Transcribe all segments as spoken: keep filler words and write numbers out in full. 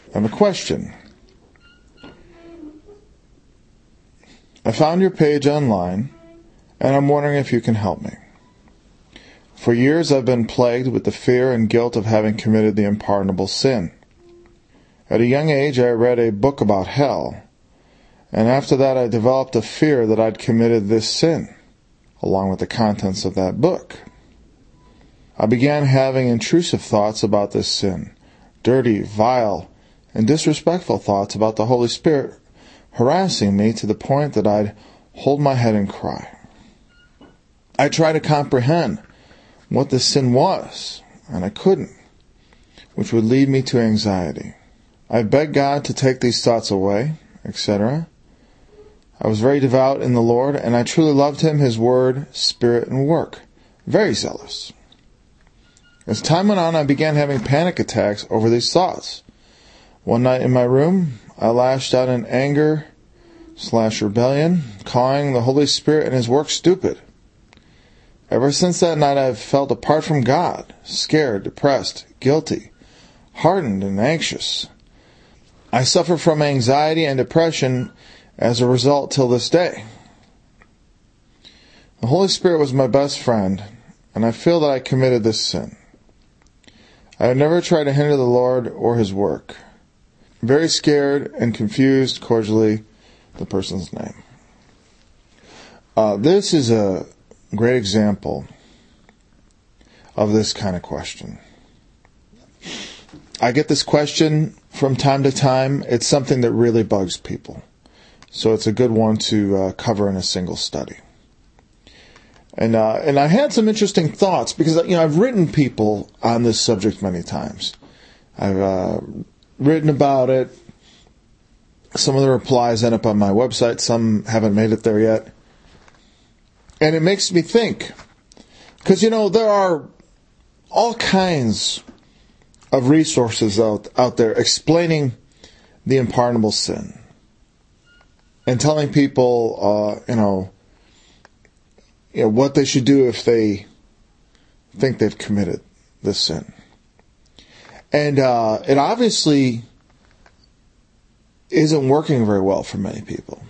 I have a question. I found your page online, and I'm wondering if you can help me. For years I've been plagued with the fear and guilt of having committed the unpardonable sin. At a young age I read a book about hell, and after that I developed a fear that I'd committed this sin, along with the contents of that book. I began having intrusive thoughts about this sin, dirty, vile, and disrespectful thoughts about the Holy Spirit, harassing me to the point that I'd hold my head and cry. I tried to comprehend what this sin was, and I couldn't, which would lead me to anxiety. I begged God to take these thoughts away, et cetera. I was very devout in the Lord, and I truly loved Him, His Word, Spirit, and work. Very zealous. As time went on, I began having panic attacks over these thoughts. One night in my room, I lashed out in anger slash rebellion, calling the Holy Spirit and His work stupid. Ever since that night, I've felt apart from God, scared, depressed, guilty, hardened, and anxious. I suffer from anxiety and depression as a result till this day. The Holy Spirit was my best friend, and I feel that I committed this sin. I have never tried to hinder the Lord or His work. Very scared and confused, cordially, the person's name. Uh, this is a great example of this kind of question. I get this question from time to time. It's something that really bugs people. So it's a good one to uh, cover in a single study. And uh, and I had some interesting thoughts because you know I've written people on this subject many times. I've uh, written about it. Some of the replies end up on my website. Some haven't made it there yet. And it makes me think, because you know there are all kinds of resources out out there explaining the unpardonable sin and telling people, uh, you know. You know, what they should do if they think they've committed this sin. And uh, it obviously isn't working very well for many people.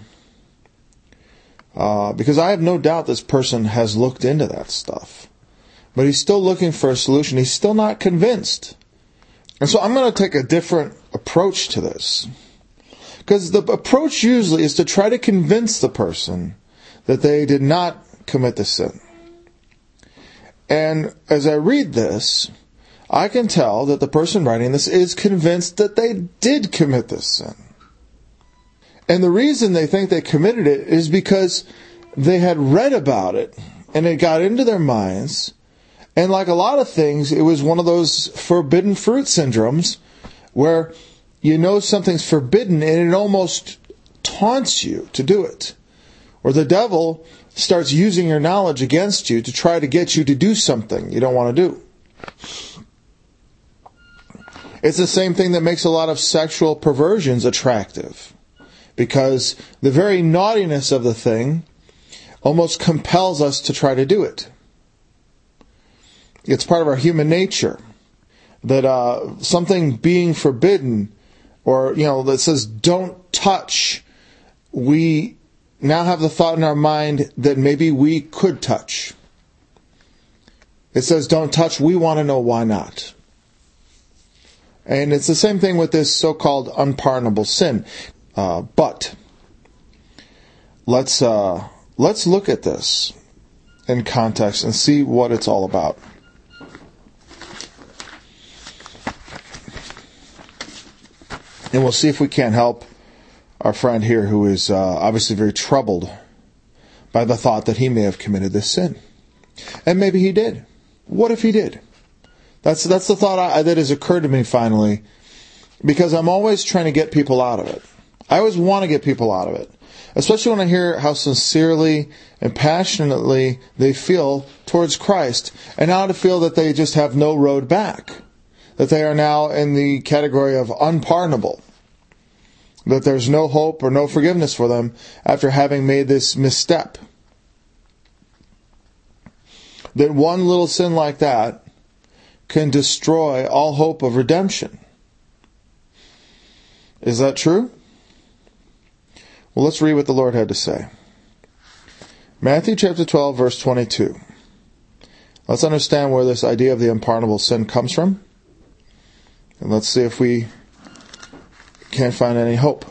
Uh, because I have no doubt this person has looked into that stuff. But he's still looking for a solution. He's still not convinced. And so I'm going to take a different approach to this. Because the approach usually is to try to convince the person that they did not commit the sin. And as I read this, I can tell that the person writing this is convinced that they did commit this sin. And the reason they think they committed it is because they had read about it and it got into their minds. And like a lot of things, it was one of those forbidden fruit syndromes where you know something's forbidden and it almost taunts you to do it. Or the devil starts using your knowledge against you to try to get you to do something you don't want to do. It's the same thing that makes a lot of sexual perversions attractive. Because the very naughtiness of the thing almost compels us to try to do it. It's part of our human nature. That uh, something being forbidden, or, you know, that says don't touch, we now have the thought in our mind that maybe we could touch. It says don't touch, we want to know why not. And it's the same thing with this so-called unpardonable sin. Uh, but let's uh, let's look at this in context and see what it's all about. And we'll see if we can't help our friend here who is uh, obviously very troubled by the thought that he may have committed this sin. And maybe he did. What if he did? That's that's the thought I, that has occurred to me finally, because I'm always trying to get people out of it. I always want to get people out of it, especially when I hear how sincerely and passionately they feel towards Christ, and now to feel that they just have no road back, that they are now in the category of unpardonable, that there's no hope or no forgiveness for them after having made this misstep. That one little sin like that can destroy all hope of redemption. Is that true? Well, let's read what the Lord had to say. Matthew chapter twelve, verse twenty-two. Let's understand where this idea of the unpardonable sin comes from. And let's see if we can't find any hope.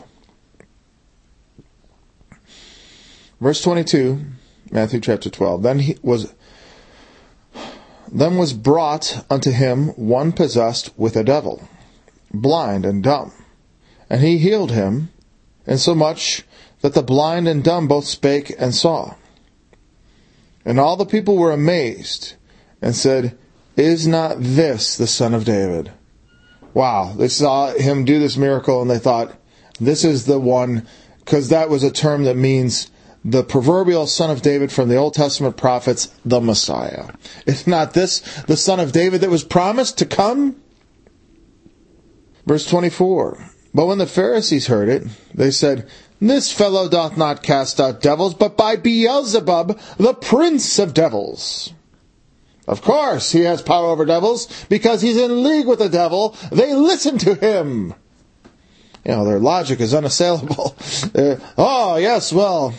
Verse twenty-two, Matthew chapter twelve. Then he was then was brought unto him one possessed with a devil, blind and dumb. And he healed him, insomuch that the blind and dumb both spake and saw. And all the people were amazed, and said, Is not this the Son of David? Wow, they saw him do this miracle, and they thought, this is the one, because that was a term that means the proverbial Son of David from the Old Testament prophets, the Messiah. Is not this the Son of David that was promised to come? Verse twenty-four. But when the Pharisees heard it, they said, This fellow doth not cast out devils, but by Beelzebub, the prince of devils. Of course he has power over devils, because he's in league with the devil. They listen to him. You know, their logic is unassailable. Oh, yes, well.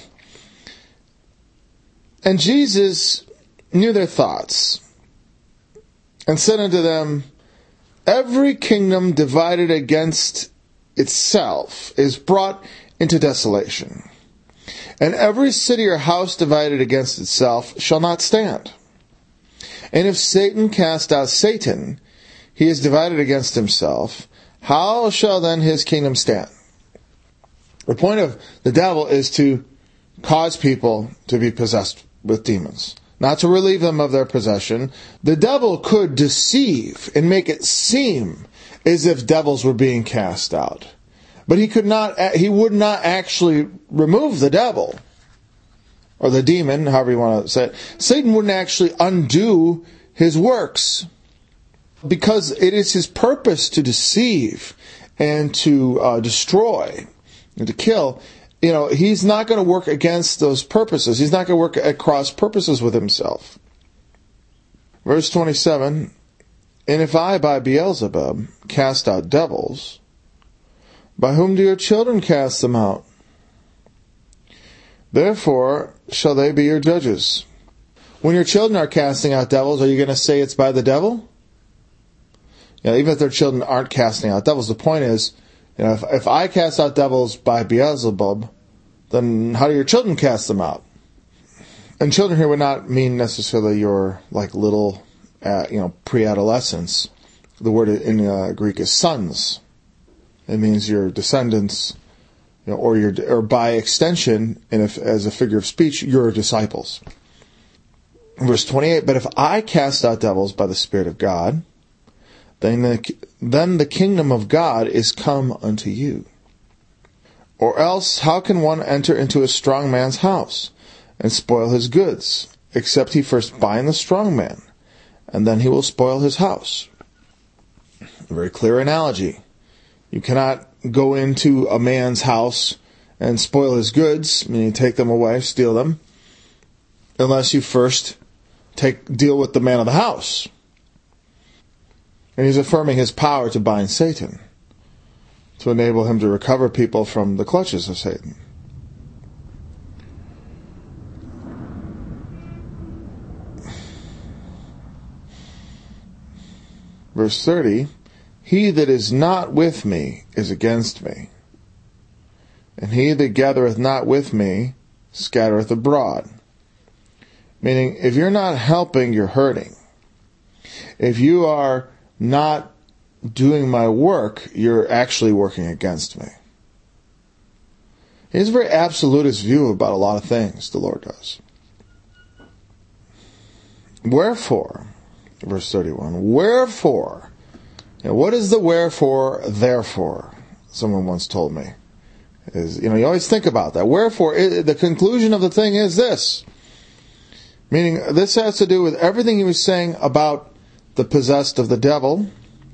And Jesus knew their thoughts, and said unto them, Every kingdom divided against itself is brought into desolation, and every city or house divided against itself shall not stand. And if Satan cast out Satan, he is divided against himself. How shall then his kingdom stand? The point of the devil is to cause people to be possessed with demons, not to relieve them of their possession. The devil could deceive and make it seem as if devils were being cast out. But he could not, he would not actually remove the devil, or the demon, however you want to say it. Satan wouldn't actually undo his works, because it is his purpose to deceive and to uh, destroy and to kill. You know, he's not going to work against those purposes. He's not going to work at cross purposes with himself. Verse twenty-seven, And if I by Beelzebub cast out devils, by whom do your children cast them out? Therefore shall they be your judges. When your children are casting out devils, are you going to say it's by the devil? You know, even if their children aren't casting out devils, the point is, you know, if, if I cast out devils by Beelzebub, then how do your children cast them out? And children here would not mean necessarily your like little, uh, you know, pre-adolescents. The word in uh, Greek is sons. It means your descendants, you know, or your, or by extension, and if as a figure of speech, your disciples. Verse twenty-eight. But if I cast out devils by the Spirit of God, then the, then the kingdom of God is come unto you. Or else, how can one enter into a strong man's house and spoil his goods, except he first bind the strong man, and then he will spoil his house? A very clear analogy. You cannot go into a man's house and spoil his goods, meaning take them away, steal them, unless you first take deal with the man of the house. And he's affirming his power to bind Satan, to enable him to recover people from the clutches of Satan. Verse thirty, He that is not with me is against me, and he that gathereth not with me scattereth abroad. Meaning, if you're not helping, you're hurting. If you are not doing my work, you're actually working against me. He has a very absolutist view about a lot of things, the Lord does. Wherefore, verse thirty-one, wherefore, now what is the wherefore, therefore? Someone once told me. Is, you know, you always think about that. Wherefore, it, the conclusion of the thing is this. Meaning, this has to do with everything he was saying about the possessed of the devil.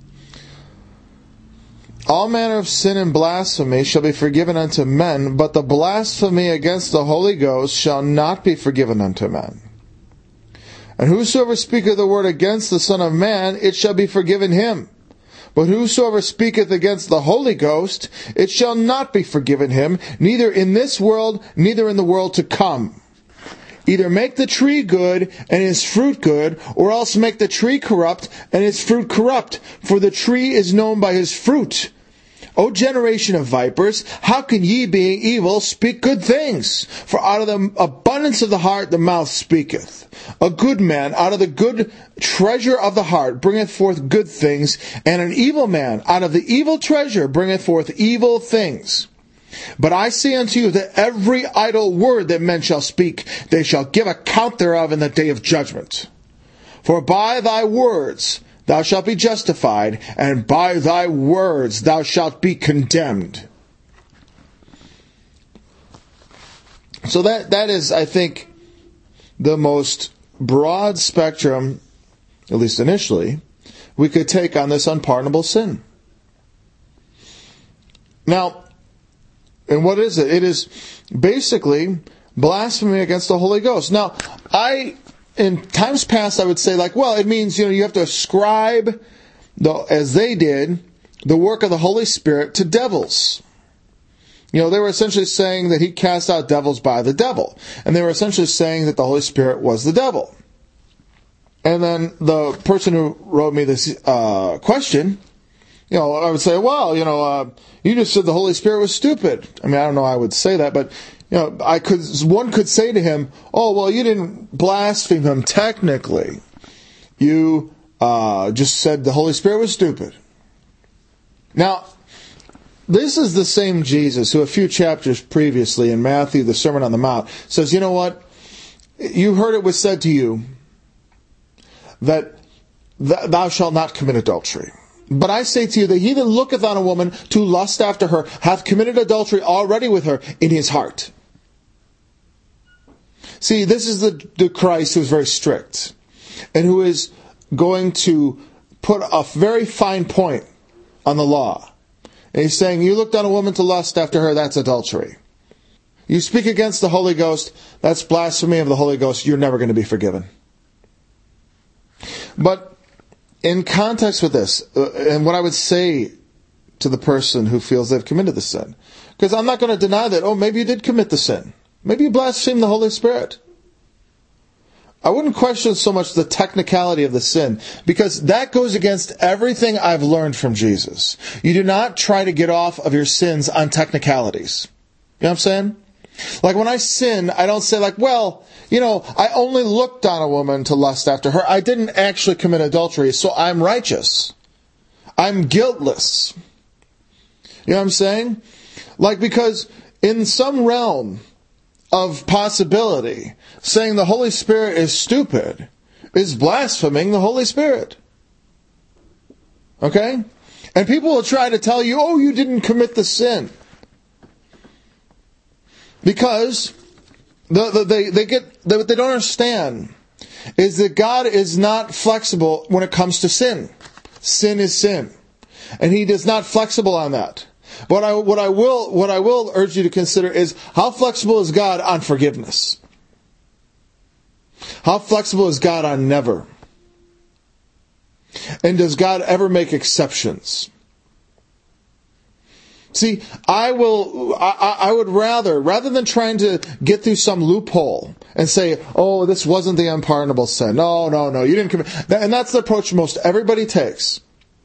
All manner of sin and blasphemy shall be forgiven unto men, but the blasphemy against the Holy Ghost shall not be forgiven unto men. And whosoever speaketh the word against the Son of Man, it shall be forgiven him. But whosoever speaketh against the Holy Ghost, it shall not be forgiven him, neither in this world, neither in the world to come. Either make the tree good, and his fruit good, or else make the tree corrupt, and his fruit corrupt. For the tree is known by his fruit. O generation of vipers, how can ye, being evil, speak good things? For out of the abundance of the heart the mouth speaketh. A good man out of the good treasure of the heart bringeth forth good things, and an evil man out of the evil treasure bringeth forth evil things. But I say unto you that every idle word that men shall speak, they shall give account thereof in the day of judgment. For by thy words thou shalt be justified, and by thy words thou shalt be condemned. So that that is, I think, the most broad spectrum, at least initially, we could take on this unpardonable sin. Now, and what is it? It is basically blasphemy against the Holy Ghost. Now, I, in times past, I would say like, well, it means, you know, you have to ascribe, the, as they did, the work of the Holy Spirit to devils. You know, they were essentially saying that he cast out devils by the devil. And they were essentially saying that the Holy Spirit was the devil. And then the person who wrote me this uh, question, you know, I would say, well, you know, uh, you just said the Holy Spirit was stupid. I mean, I don't know how I would say that, but, you know, I could, one could say to him, oh, well, you didn't blaspheme him technically. You uh, just said the Holy Spirit was stupid. Now, this is the same Jesus who a few chapters previously in Matthew, the Sermon on the Mount, says, you know what? You heard it was said to you that th- thou shalt not commit adultery. But I say to you that he that looketh on a woman to lust after her hath committed adultery already with her in his heart. See, this is the, the Christ who is very strict and who is going to put a very fine point on the law. And he's saying, you looked on a woman to lust after her, that's adultery. You speak against the Holy Ghost, that's blasphemy of the Holy Ghost, you're never going to be forgiven. But in context with this, uh, and what I would say to the person who feels they've committed the sin, because I'm not going to deny that, oh, maybe you did commit the sin. Maybe you blasphemed the Holy Spirit. I wouldn't question so much the technicality of the sin, because that goes against everything I've learned from Jesus. You do not try to get off of your sins on technicalities. You know what I'm saying? Like when I sin, I don't say like, well, you know, I only looked on a woman to lust after her. I didn't actually commit adultery, so I'm righteous. I'm guiltless. You know what I'm saying? Like, because in some realm of possibility, saying the Holy Spirit is stupid is blaspheming the Holy Spirit. Okay? And people will try to tell you, oh, you didn't commit the sin. Because the, the, they, they get, they, what they don't understand is that God is not flexible when it comes to sin. Sin is sin. And He is not flexible on that. But I, what I will, what I will urge you to consider is, how flexible is God on forgiveness? How flexible is God on never? And does God ever make exceptions? See, I will, I, I would rather, rather than trying to get through some loophole and say, oh, this wasn't the unpardonable sin. No, no, no, you didn't commit. And that's the approach most everybody takes.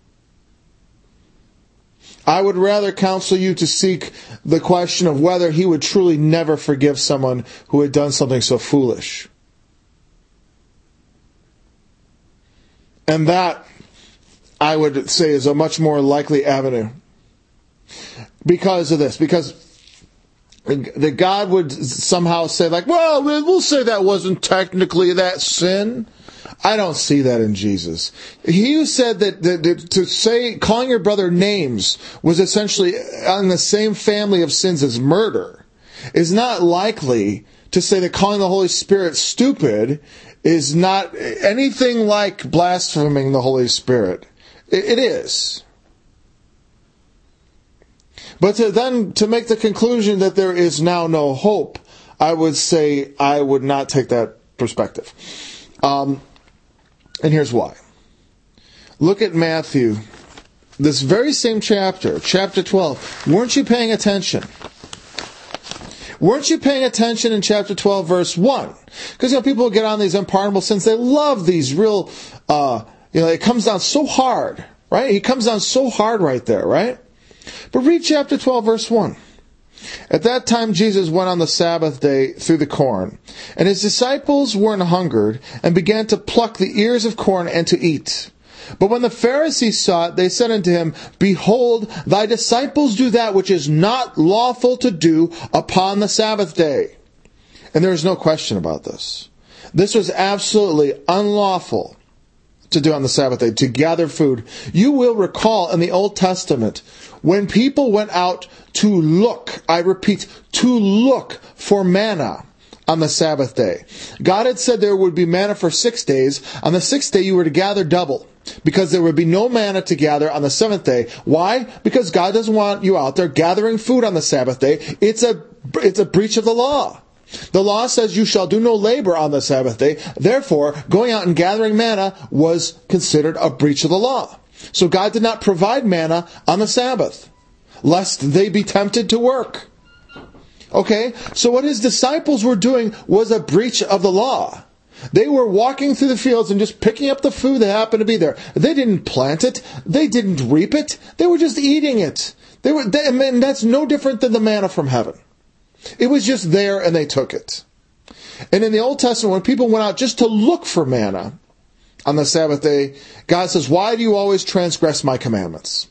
I would rather counsel you to seek the question of whether He would truly never forgive someone who had done something so foolish. And that, I would say, is a much more likely avenue. Because of this. Because that God would somehow say, like, well, we'll say that wasn't technically that sin. I don't see that in Jesus. He who said that, that, that to say, calling your brother names was essentially on the same family of sins as murder, is not likely to say that calling the Holy Spirit stupid is not anything like blaspheming the Holy Spirit. It, it is. But to then to make the conclusion that there is now no hope, I would say I would not take that perspective. Um, and here's why. Look at Matthew this very same chapter, chapter twelve, weren't you paying attention? Weren't you paying attention in chapter twelve, verse one? Because, you know, people get on these unpardonable sins. They love these real, uh, you know, it comes down so hard, right? He comes down so hard right there, right? But read chapter twelve, verse one. At that time, Jesus went on the Sabbath day through the corn, and his disciples were an hungered, and began to pluck the ears of corn and to eat. But when the Pharisees saw it, they said unto him, Behold, thy disciples do that which is not lawful to do upon the Sabbath day. And there is no question about this. This was absolutely unlawful to do on the Sabbath day, to gather food. You will recall in the Old Testament, when people went out to look, I repeat, to look for manna on the Sabbath day. God had said there would be manna for six days. On the sixth day you were to gather double, because there would be no manna to gather on the seventh day. Why? Because God doesn't want you out there gathering food on the Sabbath day. It's a, it's a breach of the law. The law says you shall do no labor on the Sabbath day. Therefore, going out and gathering manna was considered a breach of the law. So God did not provide manna on the Sabbath, lest they be tempted to work. Okay, so what his disciples were doing was a breach of the law. They were walking through the fields and just picking up the food that happened to be there. They didn't plant it. They didn't reap it. They were just eating it. They were, they, and that's no different than the manna from heaven. It was just there and they took it. And in the Old Testament, when people went out just to look for manna on the Sabbath day, God says, Why do you always transgress my commandments?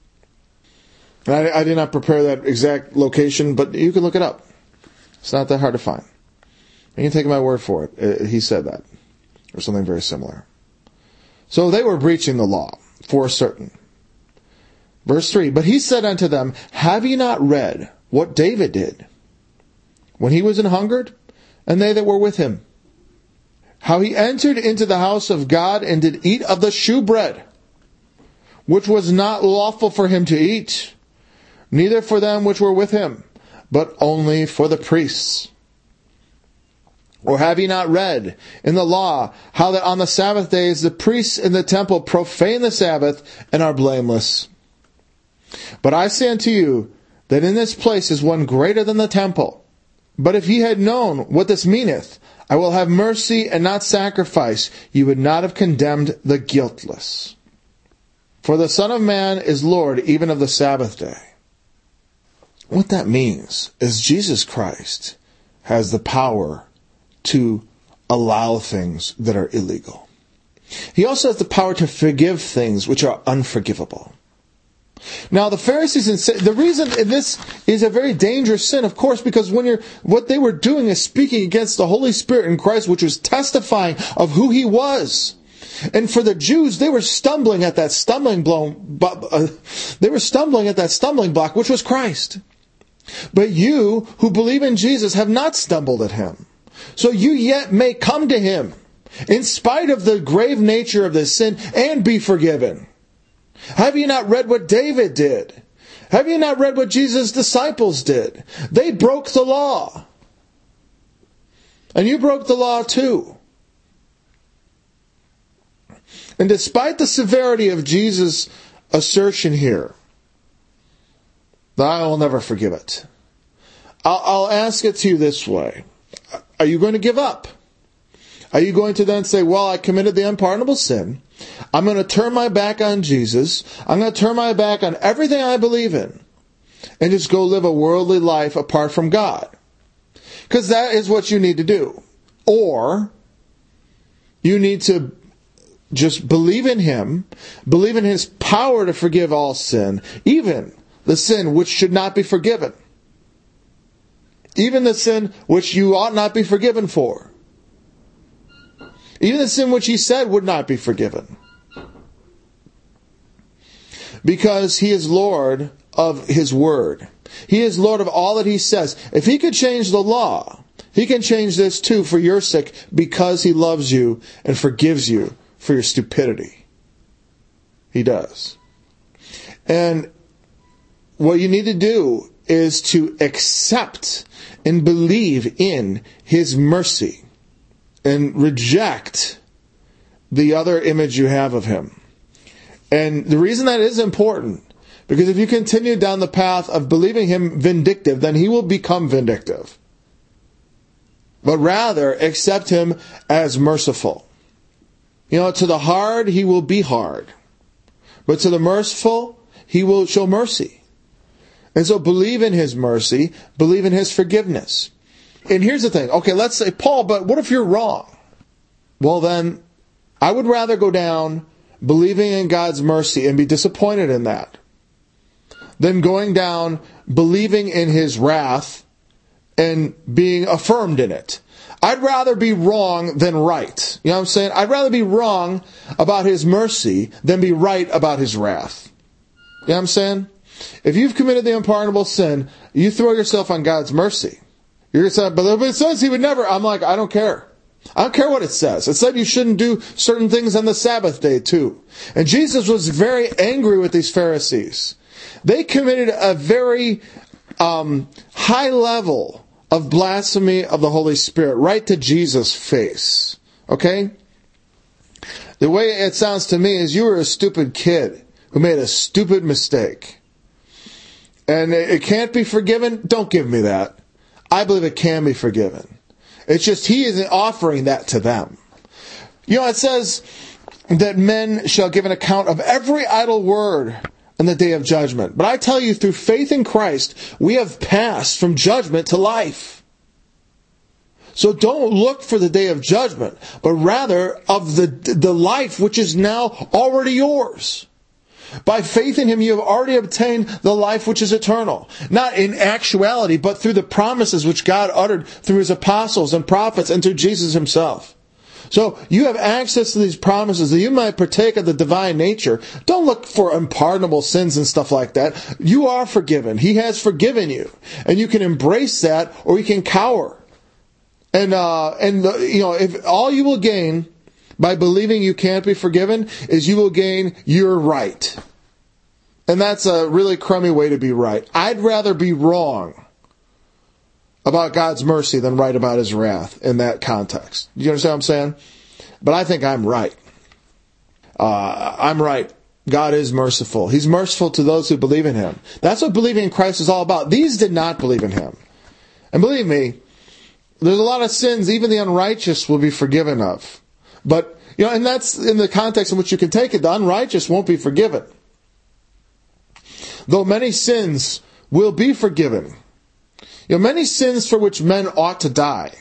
And I, I did not prepare that exact location, but you can look it up. It's not that hard to find. You can take my word for it. He said that. Or something very similar. So they were breaching the law, for certain. Verse three, But he said unto them, Have ye not read what David did when he was an hungered, and they that were with him? How he entered into the house of God, and did eat of the shewbread, which was not lawful for him to eat, neither for them which were with him, but only for the priests. Or have ye not read in the law how that on the Sabbath days the priests in the temple profane the Sabbath and are blameless? But I say unto you that in this place is one greater than the temple. But if ye had known what this meaneth, I will have mercy and not sacrifice, ye would not have condemned the guiltless. For the Son of Man is Lord even of the Sabbath day. What that means is Jesus Christ has the power to allow things that are illegal. He also has the power to forgive things which are unforgivable. Now the Pharisees, and the reason this is a very dangerous sin, of course, because when you're, what they were doing is speaking against the Holy Spirit in Christ, which was testifying of who He was. And for the Jews, they were stumbling at that stumbling block, they were stumbling at that stumbling block, which was Christ. But you who believe in Jesus have not stumbled at Him. So you yet may come to Him in spite of the grave nature of this sin and be forgiven. Have you not read what David did? Have you not read what Jesus' disciples did? They broke the law. And you broke the law too. And despite the severity of Jesus' assertion here, I will never forgive it. I'll, I'll ask it to you this way. Are you going to give up? Are you going to then say, well, I committed the unpardonable sin. I'm going to turn my back on Jesus. I'm going to turn my back on everything I believe in. And just go live a worldly life apart from God. Because that is what you need to do. Or you need to just believe in Him. Believe in His power to forgive all sin. Even the sin which should not be forgiven. Even the sin which you ought not be forgiven for. Even the sin which He said would not be forgiven. Because He is Lord of His Word. He is Lord of all that He says. If He could change the law, He can change this too for your sake, because He loves you and forgives you for your stupidity. He does. And what you need to do is to accept and believe in His mercy and reject the other image you have of Him. And the reason that is important, because if you continue down the path of believing him vindictive, then he will become vindictive. But rather, accept him as merciful. You know, to the hard, he will be hard. But to the merciful, he will show mercy. And so believe in his mercy, believe in his forgiveness. And here's the thing. Okay, let's say, Paul, but what if you're wrong? Well then, I would rather go down believing in God's mercy and be disappointed in that than going down believing in his wrath and being affirmed in it. I'd rather be wrong than right. You know what I'm saying? I'd rather be wrong about his mercy than be right about his wrath. You know what I'm saying? If you've committed the unpardonable sin, you throw yourself on God's mercy. You're going to say, but it says he would never. I'm like, I don't care. I don't care what it says. It said you shouldn't do certain things on the Sabbath day too. And Jesus was very angry with these Pharisees. They committed a very um, high level of blasphemy of the Holy Spirit right to Jesus' face. Okay? The way it sounds to me is you were a stupid kid who made a stupid mistake. And it can't be forgiven? Don't give me that. I believe it can be forgiven. It's just he isn't offering that to them. You know, it says that men shall give an account of every idle word in the day of judgment. But I tell you, through faith in Christ, we have passed from judgment to life. So don't look for the day of judgment, but rather of the, the life which is now already yours. By faith in him, you have already obtained the life which is eternal. Not in actuality, but through the promises which God uttered through his apostles and prophets and through Jesus himself. So you have access to these promises that you might partake of the divine nature. Don't look for unpardonable sins and stuff like that. You are forgiven. He has forgiven you. And you can embrace that or you can cower. And, uh, and the, you know, if all you will gain by believing you can't be forgiven is you will gain you're right. And that's a really crummy way to be right. I'd rather be wrong about God's mercy than right about his wrath in that context. You understand what I'm saying? But I think I'm right. Uh, I'm right. God is merciful. He's merciful to those who believe in him. That's what believing in Christ is all about. These did not believe in him. And believe me, there's a lot of sins even the unrighteous will be forgiven of. But, you know, and that's in the context in which you can take it. The unrighteous won't be forgiven. Though many sins will be forgiven. You know, many sins for which men ought to die,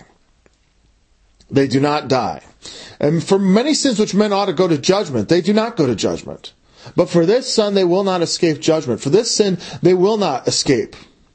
they do not die. And for many sins which men ought to go to judgment, they do not go to judgment. But for this sin, they will not escape judgment. For this sin, they will not escape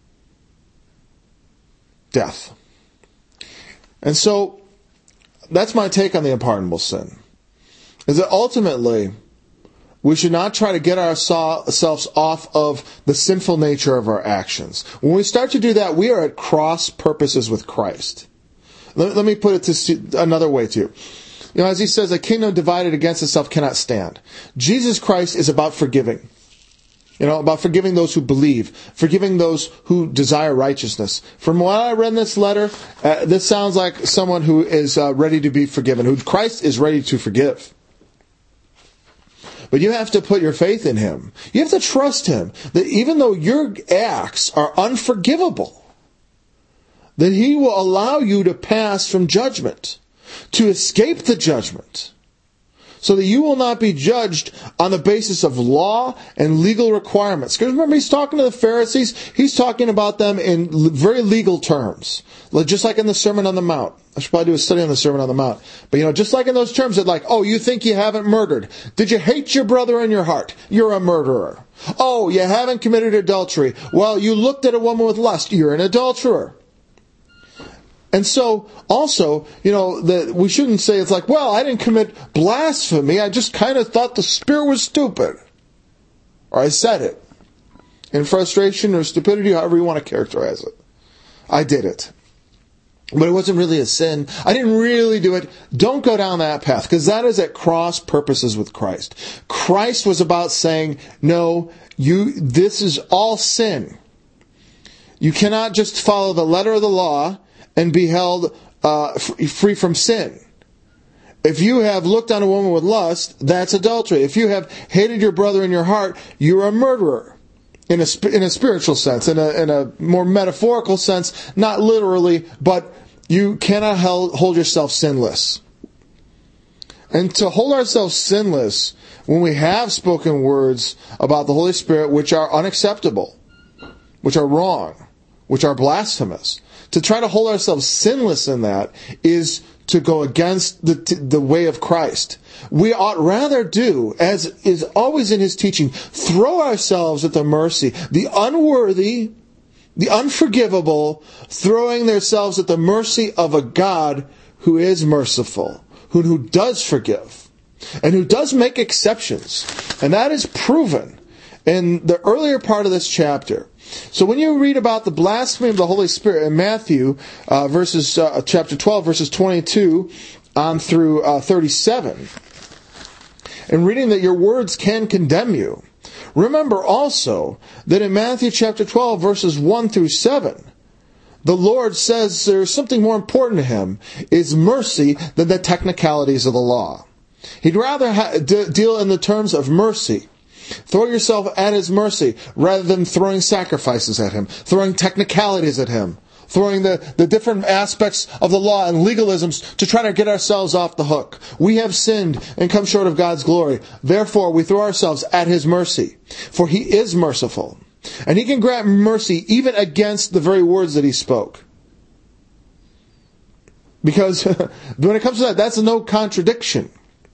death. And so, that's my take on the unpardonable sin. Is that ultimately, we should not try to get ourselves off of the sinful nature of our actions. When we start to do that, we are at cross purposes with Christ. Let, let me put it to another way to you. You know, as he says, a kingdom divided against itself cannot stand. Jesus Christ is about forgiving. You know, about forgiving those who believe, forgiving those who desire righteousness. From what I read in this letter, uh, this sounds like someone who is uh, ready to be forgiven, who Christ is ready to forgive. But you have to put your faith in him. You have to trust him that even though your acts are unforgivable, that he will allow you to pass from judgment, to escape the judgment, so that you will not be judged on the basis of law and legal requirements. Because remember, he's talking to the Pharisees. He's talking about them in very legal terms. Just like in the Sermon on the Mount. I should probably do a study on the Sermon on the Mount. But you know, just like in those terms, that like, oh, you think you haven't murdered. Did you hate your brother in your heart? You're a murderer. Oh, you haven't committed adultery. Well, you looked at a woman with lust. You're an adulterer. And so, also, you know, the, we shouldn't say it's like, well, I didn't commit blasphemy. I just kind of thought the Spirit was stupid. Or I said it. In frustration or stupidity, however you want to characterize it. I did it. But it wasn't really a sin. I didn't really do it. Don't go down that path, because that is at cross purposes with Christ. Christ was about saying, no, you, this is all sin. You cannot just follow the letter of the law and be held uh, free from sin. If you have looked on a woman with lust, that's adultery. If you have hated your brother in your heart, you're a murderer. In a, in a spiritual sense, in a, in a more metaphorical sense, not literally, but you cannot hold yourself sinless. And to hold ourselves sinless when we have spoken words about the Holy Spirit which are unacceptable, which are wrong, which are blasphemous, to try to hold ourselves sinless in that is to go against the the way of Christ. We ought rather do, as is always in his teaching, throw ourselves at the mercy, the unworthy, the unforgivable, throwing themselves at the mercy of a God who is merciful, who, who does forgive, and who does make exceptions. And that is proven in the earlier part of this chapter. So when you read about the blasphemy of the Holy Spirit in Matthew, uh, verses uh, chapter twelve, verses twenty-two on through uh, thirty-seven, and reading that your words can condemn you, remember also that in Matthew chapter twelve, verses one through seven, the Lord says there's something more important to him, is mercy, than the technicalities of the law. He'd rather ha- d- deal in the terms of mercy. Throw yourself at his mercy rather than throwing sacrifices at him, throwing technicalities at him, throwing the, the different aspects of the law and legalisms to try to get ourselves off the hook. We have sinned and come short of God's glory. Therefore, we throw ourselves at his mercy, for he is merciful. And he can grant mercy even against the very words that he spoke. Because when it comes to that, that's no contradiction.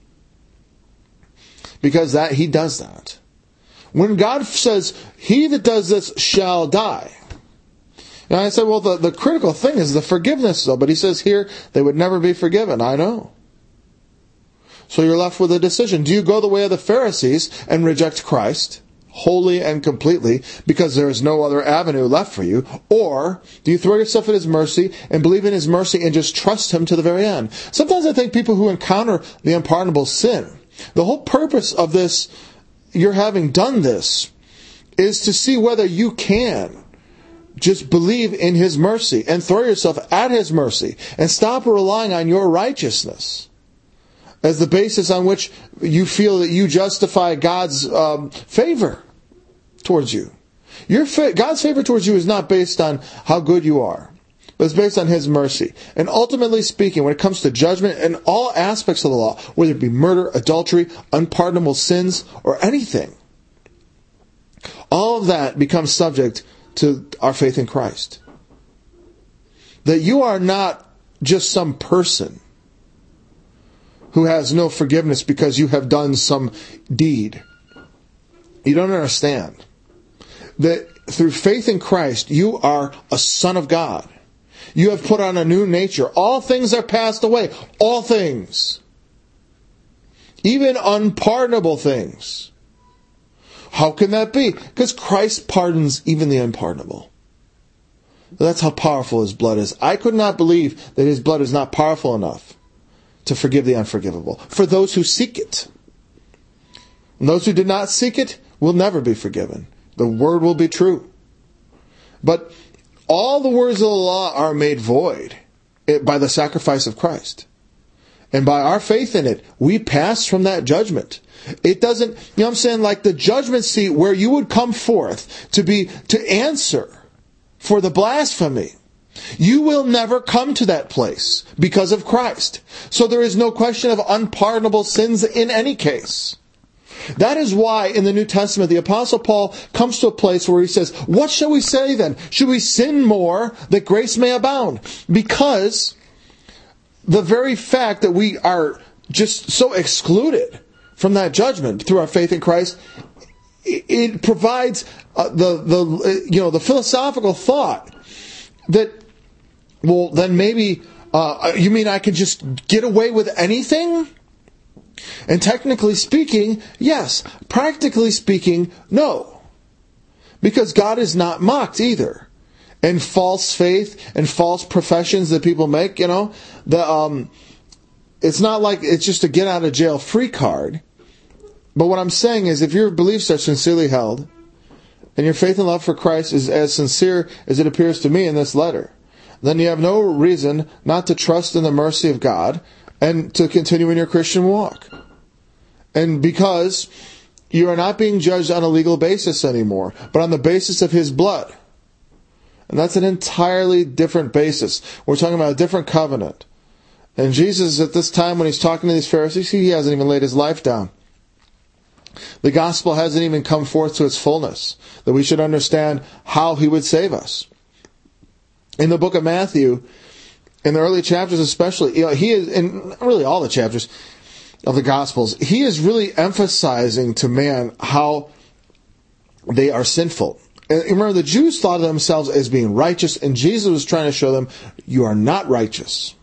Because that he does that. When God says, he that does this shall die. And I said, well, the, the critical thing is the forgiveness, though. But he says here, they would never be forgiven. I know. So you're left with a decision. Do you go the way of the Pharisees and reject Christ wholly and completely because there is no other avenue left for you? Or do you throw yourself at his mercy and believe in his mercy and just trust him to the very end? Sometimes I think people who encounter the unpardonable sin, the whole purpose of this, you're having done this, is to see whether you can just believe in his mercy and throw yourself at his mercy and stop relying on your righteousness as the basis on which you feel that you justify God's um, favor towards you. Your fa- God's favor towards you is not based on how good you are, but it's based on his mercy. And ultimately speaking, when it comes to judgment and all aspects of the law, whether it be murder, adultery, unpardonable sins, or anything, all of that becomes subject to our faith in Christ. That you are not just some person who has no forgiveness because you have done some deed. You don't understand that through faith in Christ, you are a son of God. You have put on a new nature. All things are passed away. All things. Even unpardonable things. How can that be? Because Christ pardons even the unpardonable. That's how powerful his blood is. I could not believe that his blood is not powerful enough to forgive the unforgivable. For those who seek it. And those who did not seek it will never be forgiven. The word will be true. But all the words of the law are made void by the sacrifice of Christ. And by our faith in it, we pass from that judgment. It doesn't, you know what I'm saying, like the judgment seat where you would come forth to be, to answer for the blasphemy. You will never come to that place because of Christ. So there is no question of unpardonable sins in any case. That is why in the New Testament the Apostle Paul comes to a place where he says, what shall we say then? Should we sin more that grace may abound? Because the very fact that we are just so excluded from that judgment through our faith in Christ, it provides uh, the the you know the philosophical thought that, well, then maybe uh, you mean I could just get away with anything? And technically speaking, yes. Practically speaking, no. Because God is not mocked either. And false faith and false professions that people make, you know, the um, it's not like it's just a get out of jail free card. But what I'm saying is, if your beliefs are sincerely held, and your faith and love for Christ is as sincere as it appears to me in this letter, then you have no reason not to trust in the mercy of God and to continue in your Christian walk. And because you are not being judged on a legal basis anymore, but on the basis of His blood. And that's an entirely different basis. We're talking about a different covenant. And Jesus, at this time when He's talking to these Pharisees, He hasn't even laid His life down. The gospel hasn't even come forth to its fullness, that we should understand how He would save us. In the book of Matthew, in the early chapters especially, you know, He is, in really all the chapters of the Gospels, He is really emphasizing to man how they are sinful. And remember, the Jews thought of themselves as being righteous, and Jesus was trying to show them, you are not righteous.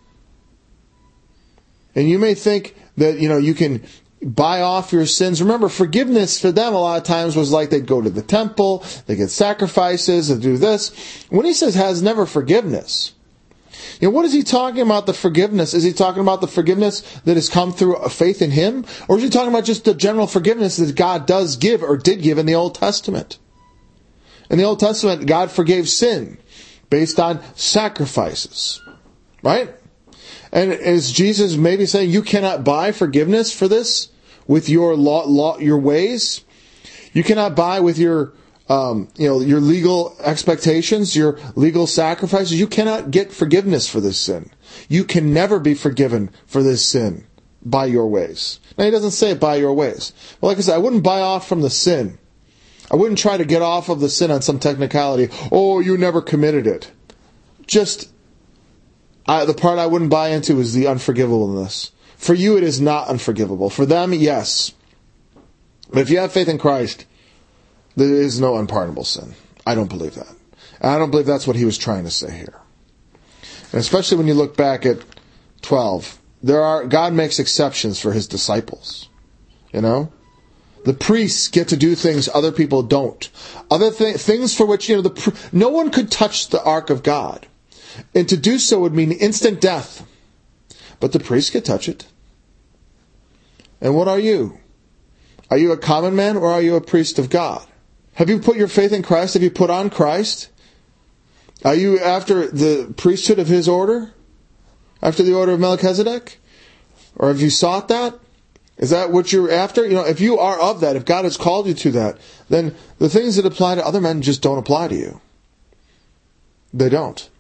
And you may think that, you know, you can buy off your sins. Remember, forgiveness for them a lot of times was like they'd go to the temple, they get sacrifices, they do this. When He says has never forgiveness, you know, what is He talking about the forgiveness? Is He talking about the forgiveness that has come through a faith in Him? Or is He talking about just the general forgiveness that God does give or did give in the Old Testament? In the Old Testament, God forgave sin based on sacrifices. Right? And is Jesus maybe saying you cannot buy forgiveness for this with your law, law your ways? You cannot buy with your Um, you know, your legal expectations, your legal sacrifices. You cannot get forgiveness for this sin. You can never be forgiven for this sin by your ways. Now, He doesn't say it by your ways. Well, like I said, I wouldn't buy off from the sin. I wouldn't try to get off of the sin on some technicality. Oh, you never committed it. Just, I, the part I wouldn't buy into is the unforgivableness. For you, it is not unforgivable. For them, yes. But if you have faith in Christ, there is no unpardonable sin. I don't believe that. And I don't believe that's what He was trying to say here. And especially when you look back at twelve, there are God makes exceptions for His disciples. You know? The priests get to do things other people don't. Other th- things for which, you know, the pr- no one could touch the ark of God. And to do so would mean instant death. But the priests could touch it. And what are you? Are you a common man or are you a priest of God? Have you put your faith in Christ? Have you put on Christ? Are you after the priesthood of His order? After the order of Melchizedek? Or have you sought that? Is that what you're after? You know, if you are of that, if God has called you to that, then the things that apply to other men just don't apply to you. They don't.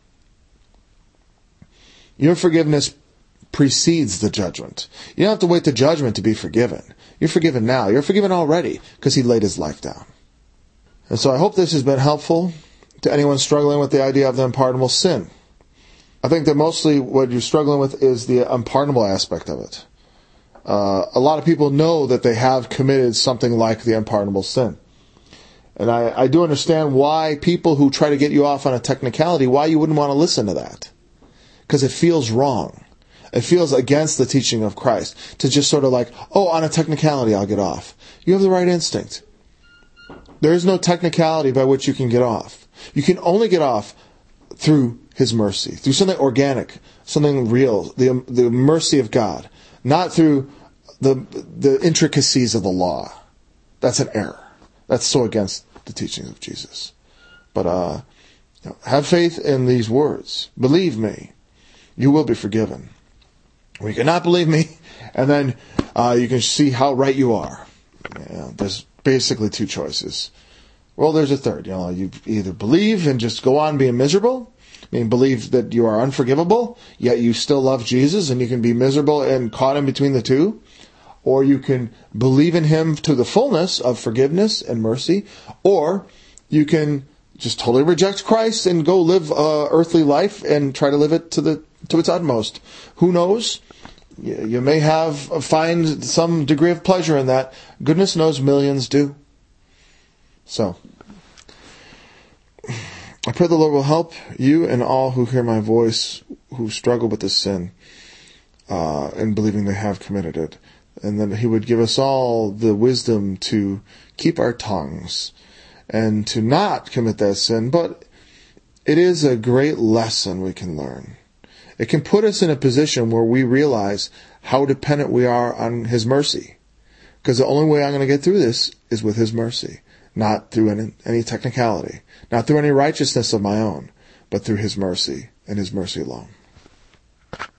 Your forgiveness precedes the judgment. You don't have to wait to judgment to be forgiven. You're forgiven now. You're forgiven already because He laid His life down. And so I hope this has been helpful to anyone struggling with the idea of the unpardonable sin. I think that mostly what you're struggling with is the unpardonable aspect of it. Uh, a lot of people know that they have committed something like the unpardonable sin. And I, I do understand why people who try to get you off on a technicality, why you wouldn't want to listen to that. Because it feels wrong. It feels against the teaching of Christ to just sort of like, oh, on a technicality I'll get off. You have the right instinct. There is no technicality by which you can get off. You can only get off through His mercy, through something organic, something real, the the mercy of God, not through the the intricacies of the law. That's an error. That's so against the teachings of Jesus. But uh, you know, have faith in these words. Believe me, you will be forgiven. Or you cannot believe me, and then uh, you can see how right you are. You know, there's basically two choices. Well, there's a third. You know, you either believe and just go on being miserable, I mean, believe that you are unforgivable, yet you still love Jesus, and you can be miserable and caught in between the two. Or you can believe in Him to the fullness of forgiveness and mercy, or you can just totally reject Christ and go live uh, earthly life and try to live it to the to its utmost. Who knows? You may have find some degree of pleasure in that. Goodness knows millions do. So, I pray the Lord will help you and all who hear my voice, who struggle with this sin, uh, and believing they have committed it. And that He would give us all the wisdom to keep our tongues and to not commit that sin. But it is a great lesson we can learn. It can put us in a position where we realize how dependent we are on His mercy. Because the only way I'm going to get through this is with His mercy. Not through any, any technicality. Not through any righteousness of my own. But through His mercy and His mercy alone.